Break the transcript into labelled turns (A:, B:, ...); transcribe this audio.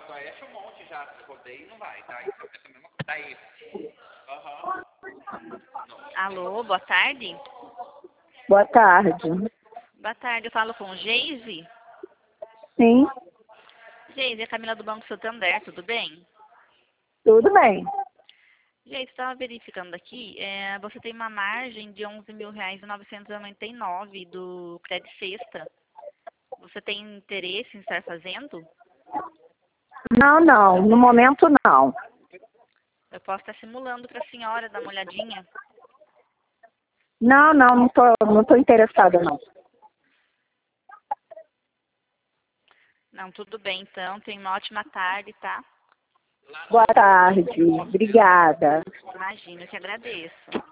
A: Suécia um monte já, rodei e não vai, tá? Então, essa mesma coisa. Daí. Aham.
B: Alô, boa tarde.
C: Boa tarde.
B: Boa tarde, eu falo com Geise.
C: Sim,
B: Geise, é a Camila do Banco Santander, tudo bem?
C: tudo bem.
B: Geise, estava verificando aqui, você tem uma margem de R$ 11.999 do Credit Sexta. Você tem interesse em estar fazendo?
C: Não, não, no momento não.
B: Eu posso estar simulando para a senhora dar uma olhadinha.
C: Não, não tô interessada não.
B: Não, tudo bem então. Tenha uma ótima tarde, tá?
C: Boa tarde, obrigada.
B: Imagino, eu que agradeço.